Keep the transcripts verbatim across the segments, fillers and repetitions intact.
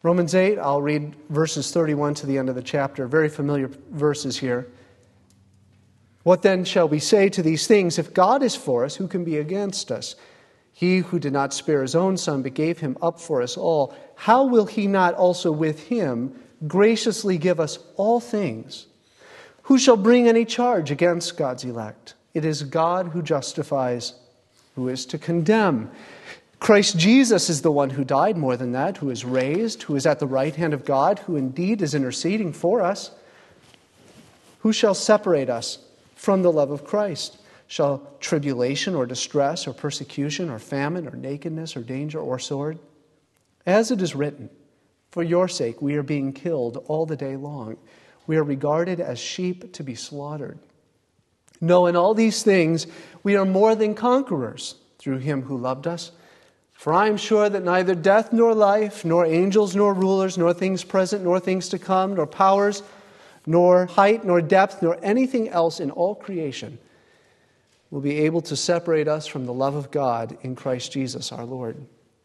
Romans eight, I'll read verses thirty-one to the end of the chapter. Very familiar verses here. What then shall we say to these things? If God is for us, who can be against us? He who did not spare his own Son, but gave him up for us all, how will he not also with him graciously give us all things? Who shall bring any charge against God's elect? It is God who justifies. Who is to condemn? Christ Jesus is the one who died, more than that, who is raised, who is at the right hand of God, who indeed is interceding for us. Who shall separate us from the love of Christ? Shall tribulation or distress or persecution or famine or nakedness or danger or sword? As it is written, for your sake we are being killed all the day long. We are regarded as sheep to be slaughtered. No, in all these things we are more than conquerors through him who loved us. For I am sure that neither death nor life, nor angels nor rulers, nor things present nor things to come, nor powers, nor height nor depth, nor anything else in all creation will be able to separate us from the love of God in Christ Jesus our Lord.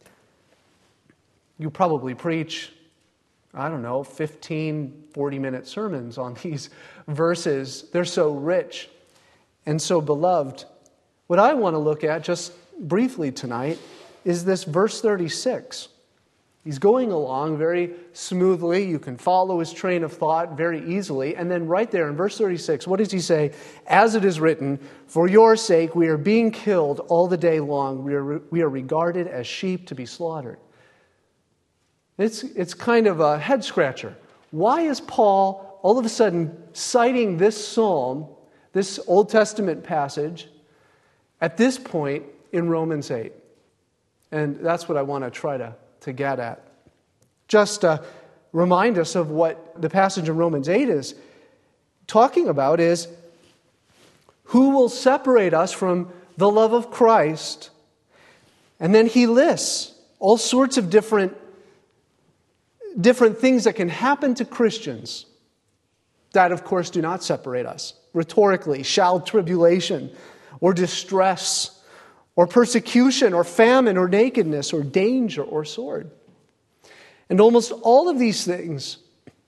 You probably preach, I don't know, fifteen, forty-minute sermons on these verses. They're so rich and so beloved. What I want to look at just briefly tonight is this verse thirty-six. He's going along very smoothly. You can follow his train of thought very easily. And then right there in verse thirty-six, what does he say? As it is written, for your sake we are being killed all the day long. We are, we are regarded as sheep to be slaughtered. It's, it's kind of a head scratcher. Why is Paul all of a sudden citing this psalm, this Old Testament passage, at this point in Romans eight? And that's what I want to try to, to get at. Just to remind us of what the passage in Romans eight is talking about is who will separate us from the love of Christ? And then he lists all sorts of different, different things that can happen to Christians that, of course, do not separate us. Rhetorically, shall tribulation or distress or persecution, or famine, or nakedness, or danger, or sword. And almost all of these things,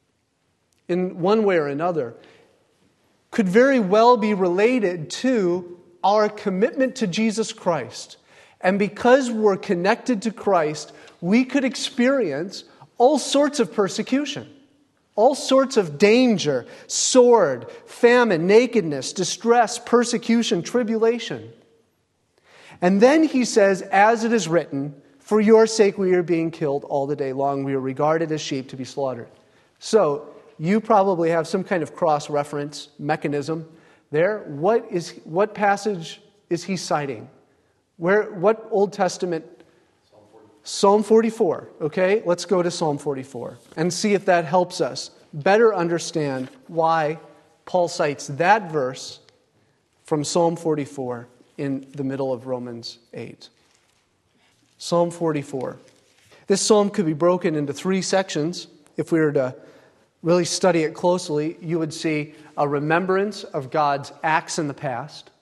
in one way or another, could very well be related to our commitment to Jesus Christ. And because we're connected to Christ, we could experience all sorts of persecution, all sorts of danger, sword, famine, nakedness, distress, persecution, tribulation. And then he says, as it is written, for your sake we are being killed all the day long. We are regarded as sheep to be slaughtered. So you probably have some kind of cross-reference mechanism there. What is what passage is he citing? Where? What Old Testament? Psalm forty-four. Okay, let's go to Psalm forty-four and see if that helps us better understand why Paul cites that verse from Psalm forty-four in the middle of Romans eight. Psalm forty-four. This psalm could be broken into three sections. If we were to really study it closely, you would see a remembrance of God's acts in the past,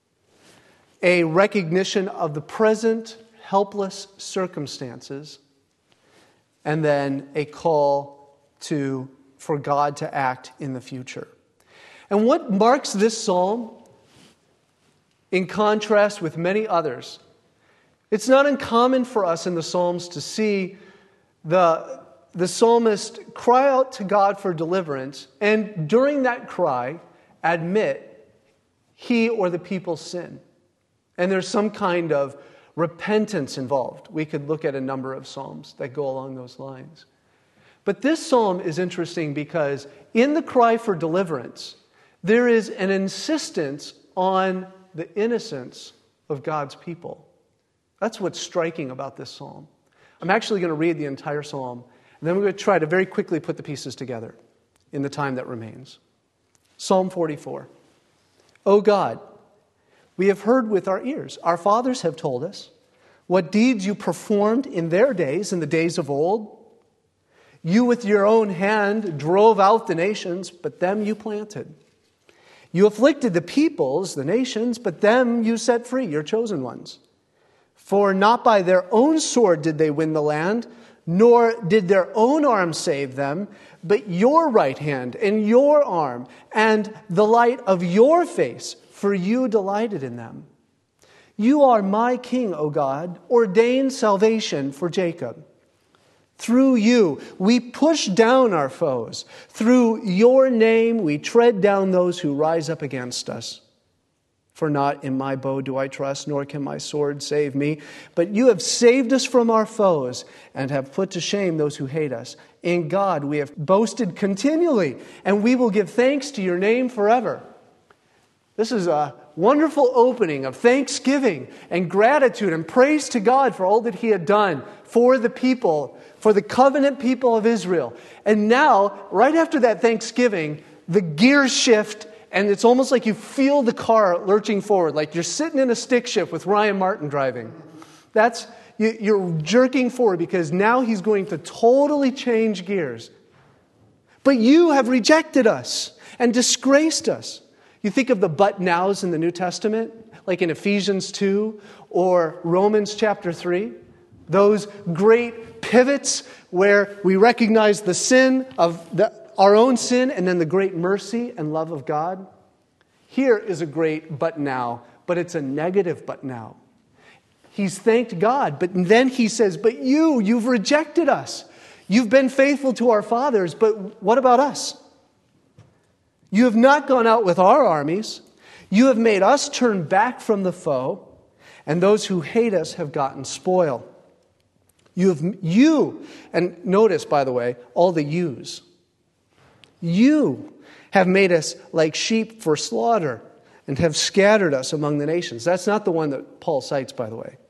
a recognition of the present helpless circumstances, and then a call to for God to act in the future. And what marks this psalm, in contrast with many others, it's not uncommon for us in the Psalms to see the, the psalmist cry out to God for deliverance, and during that cry, admit he or the people's sin. And there's some kind of repentance involved. We could look at a number of psalms that go along those lines. But this psalm is interesting because in the cry for deliverance, there is an insistence on the innocence of God's people. That's what's striking about this psalm. I'm actually going to read the entire psalm, and then we're going to try to very quickly put the pieces together in the time that remains. Psalm forty-four. O God, we have heard with our ears. Our fathers have told us what deeds you performed in their days, in the days of old. You with your own hand drove out the nations, but them you planted. You afflicted the peoples, the nations, but them you set free, your chosen ones. For not by their own sword did they win the land, nor did their own arm save them, but your right hand and your arm and the light of your face, for you delighted in them. You are my king, O God, ordained salvation for Jacob. Through you, we push down our foes. Through your name, we tread down those who rise up against us. For not in my bow do I trust, nor can my sword save me. But you have saved us from our foes and have put to shame those who hate us. In God we have boasted continually, and we will give thanks to your name forever. This is a wonderful opening of thanksgiving and gratitude and praise to God for all that He had done for the people, for the covenant people of Israel. And now, right after that thanksgiving, the gears shift, and it's almost like you feel the car lurching forward, like you're sitting in a stick shift with Ryan Martin driving. That's you, you're jerking forward because now He's going to totally change gears. But you have rejected us and disgraced us. You think of the but nows in the New Testament, like in Ephesians two or Romans chapter three. Those great pivots where we recognize the sin of the, our own sin and then the great mercy and love of God. Here is a great but now, but it's a negative but now. He's thanked God, but then he says, but you, you've rejected us. You've been faithful to our fathers, but what about us? You have not gone out with our armies. You have made us turn back from the foe, and those who hate us have gotten spoil. You have, you, and notice, by the way, all the yous. You have made us like sheep for slaughter and have scattered us among the nations. That's not the one that Paul cites, by the way.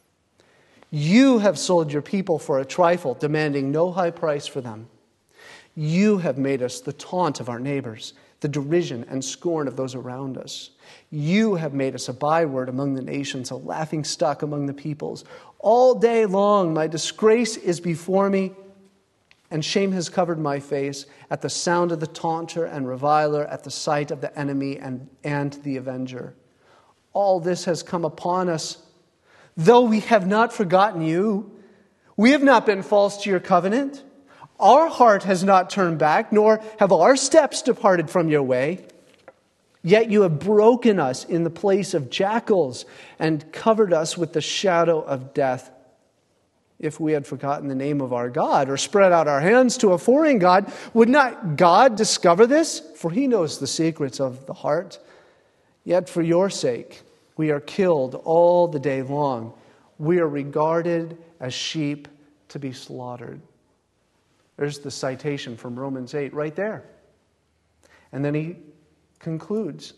You have sold your people for a trifle, demanding no high price for them. You have made us the taunt of our neighbors, the derision and scorn of those around us. You have made us a byword among the nations, a laughing stock among the peoples. All day long my disgrace is before me, and shame has covered my face at the sound of the taunter and reviler, at the sight of the enemy and, and the avenger. All this has come upon us, though we have not forgotten you. We have not been false to your covenant. Our heart has not turned back, nor have our steps departed from your way. Yet you have broken us in the place of jackals and covered us with the shadow of death. If we had forgotten the name of our God or spread out our hands to a foreign god, would not God discover this? For he knows the secrets of the heart. Yet for your sake, we are killed all the day long. We are regarded as sheep to be slaughtered. There's the citation from Romans eight right there. And then he concludes,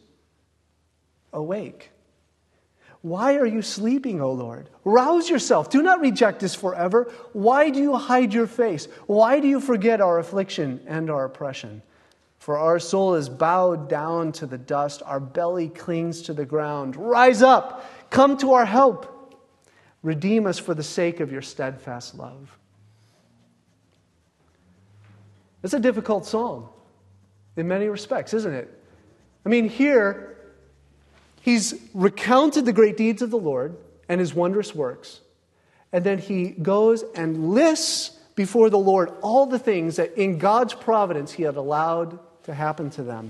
awake. Why are you sleeping, O Lord? Rouse yourself. Do not reject us forever. Why do you hide your face? Why do you forget our affliction and our oppression? For our soul is bowed down to the dust. Our belly clings to the ground. Rise up. Come to our help. Redeem us for the sake of your steadfast love. It's a difficult psalm in many respects, isn't it? I mean, here, he's recounted the great deeds of the Lord and his wondrous works. And then he goes and lists before the Lord all the things that in God's providence he had allowed to happen to them.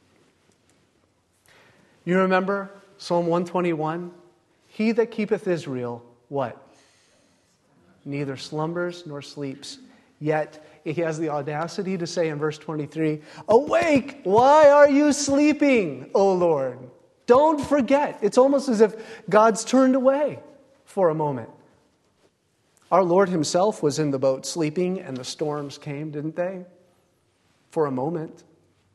You remember Psalm one twenty-one? He that keepeth Israel, what? Neither slumbers nor sleeps. Yet he has the audacity to say in verse twenty-three, awake! Why are you sleeping, O Lord? Don't forget. It's almost as if God's turned away for a moment. Our Lord himself was in the boat sleeping and the storms came, didn't they? For a moment.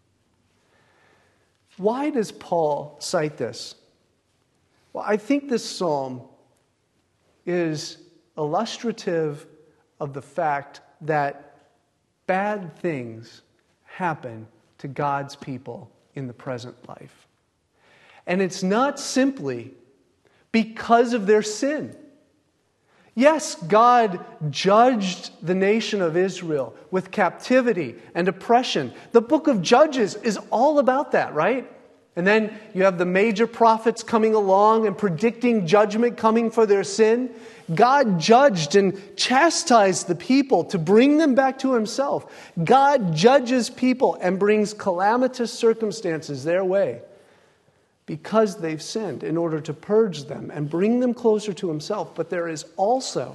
Why does Paul cite this? Well, I think this psalm is illustrative of the fact that bad things happen to God's people in the present life. And it's not simply because of their sin. Yes, God judged the nation of Israel with captivity and oppression. The book of Judges is all about that, right? And then you have the major prophets coming along and predicting judgment coming for their sin. God judged and chastised the people to bring them back to himself. God judges people and brings calamitous circumstances their way because they've sinned in order to purge them and bring them closer to himself. But there is also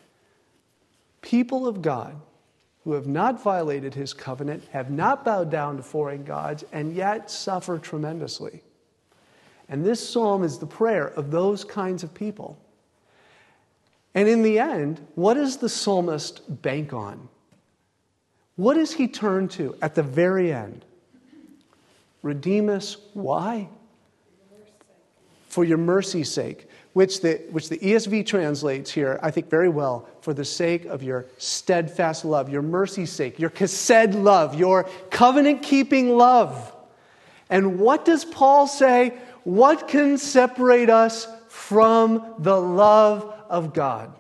people of God who have not violated his covenant, have not bowed down to foreign gods, and yet suffer tremendously. And this psalm is the prayer of those kinds of people. And in the end, what does the psalmist bank on? What does he turn to at the very end? Redeem us, why? For your mercy's sake. Which the, which the E S V translates here, I think very well, for the sake of your steadfast love, your mercy's sake, your chesed love, your covenant-keeping love. And what does Paul say? What can separate us from the love of God?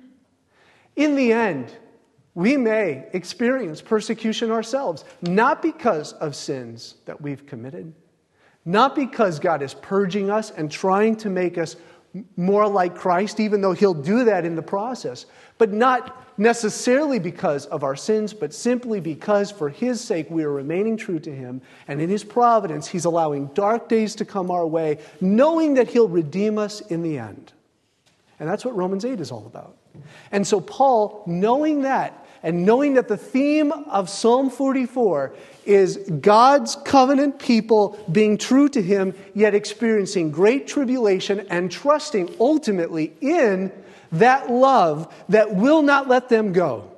In the end, we may experience persecution ourselves, not because of sins that we've committed, not because God is purging us and trying to make us more like Christ, even though he'll do that in the process. But not necessarily because of our sins, but simply because for his sake we are remaining true to him. And in his providence, he's allowing dark days to come our way, knowing that he'll redeem us in the end. And that's what Romans eight is all about. And so Paul, knowing that, and knowing that the theme of Psalm forty-four is God's covenant people being true to him, yet experiencing great tribulation and trusting ultimately in that love that will not let them go,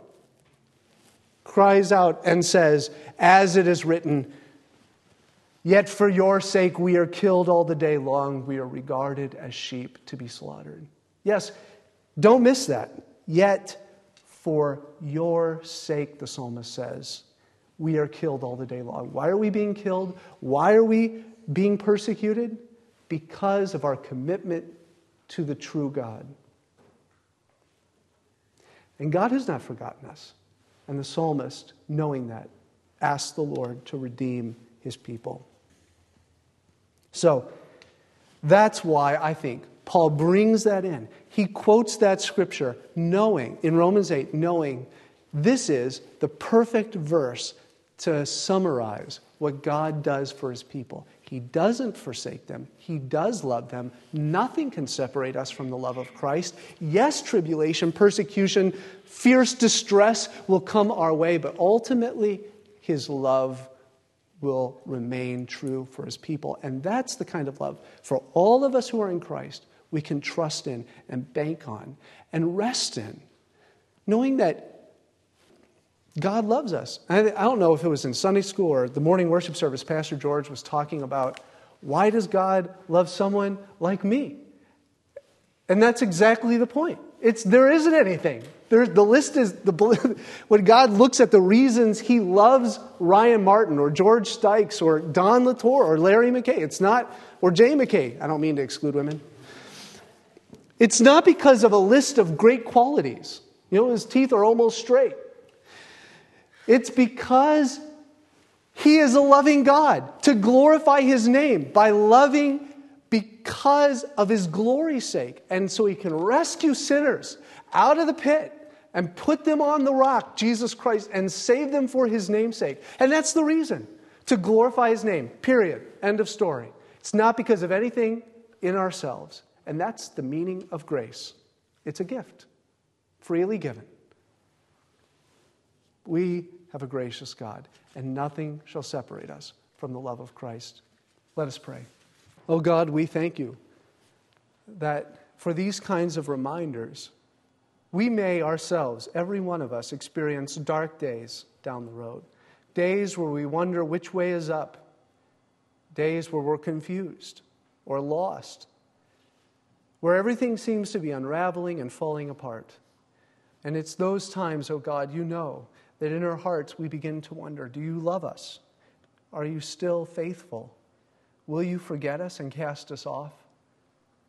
cries out and says, as it is written, yet for your sake we are killed all the day long, we are regarded as sheep to be slaughtered. Yes, don't miss that. Yet for your sake, the psalmist says, we are killed all the day long. Why are we being killed? Why are we being persecuted? Because of our commitment to the true God. And God has not forgotten us. And the psalmist, knowing that, asked the Lord to redeem his people. So, that's why I think Paul brings that in. He quotes that scripture knowing, in Romans eight, knowing this is the perfect verse to summarize what God does for his people. He doesn't forsake them. He does love them. Nothing can separate us from the love of Christ. Yes, tribulation, persecution, fierce distress will come our way, but ultimately his love will remain true for his people. And that's the kind of love for all of us who are in Christ we can trust in and bank on and rest in, knowing that God loves us. I don't know if it was in Sunday school or the morning worship service, Pastor George was talking about why does God love someone like me? And that's exactly the point. It's there isn't anything. There, the list is the when God looks at the reasons he loves Ryan Martin or George Stikes or Don Latour or Larry McKay. It's not, or Jay McKay. I don't mean to exclude women. It's not because of a list of great qualities. You know, his teeth are almost straight. It's because he is a loving God to glorify his name by loving because of his glory's sake. And so he can rescue sinners out of the pit and put them on the rock, Jesus Christ, and save them for his name's sake. And that's the reason, to glorify his name, period. End of story. It's not because of anything in ourselves. And that's the meaning of grace. It's a gift, freely given. We have a gracious God, and nothing shall separate us from the love of Christ. Let us pray. Oh God, we thank you that for these kinds of reminders, we may ourselves, every one of us, experience dark days down the road. Days where we wonder which way is up. Days where we're confused or lost. Where everything seems to be unraveling and falling apart. And it's those times, oh God, you know, that in our hearts we begin to wonder, do you love us? Are you still faithful? Will you forget us and cast us off?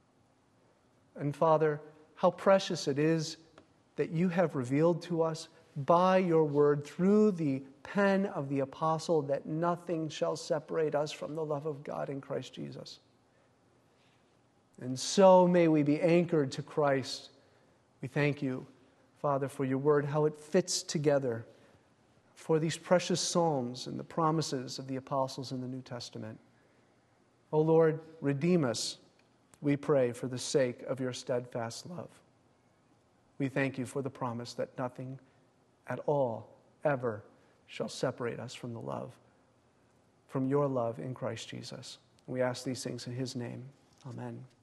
And Father, how precious it is that you have revealed to us by your word through the pen of the apostle that nothing shall separate us from the love of God in Christ Jesus. And so may we be anchored to Christ. We thank you, Father, for your word, how it fits together, for these precious psalms and the promises of the apostles in the New Testament. O Lord, redeem us, we pray, for the sake of your steadfast love. We thank you for the promise that nothing at all ever shall separate us from the love, from your love in Christ Jesus. We ask these things in his name. Amen.